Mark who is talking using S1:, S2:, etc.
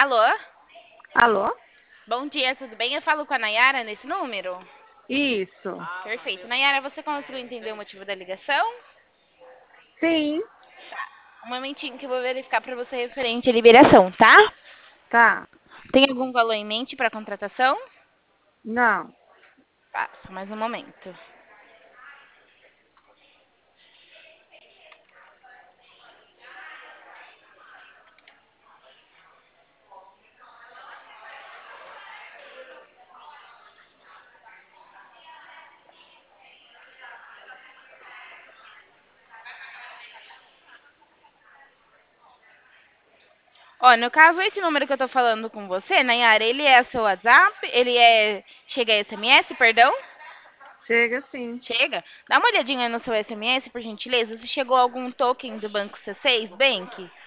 S1: Alô?
S2: Alô?
S1: Bom dia, tudo bem? Eu falo com a Nayara nesse número?
S2: Isso.
S1: Perfeito. Nayara, você conseguiu entender o motivo da ligação?
S2: Sim,
S1: Um momentinho que eu vou verificar para você referente à liberação, tá?
S2: tá.
S1: Tem algum valor em mente para a contratação?
S2: Não.
S1: Tá, só mais um momento. Ó, no caso, esse número que eu tô falando com você, Nayara, ele é seu WhatsApp? Chega a SMS, perdão?
S2: Chega sim.
S1: Chega? Dá uma olhadinha no seu SMS, por gentileza, se chegou algum token do Banco C6 Bank.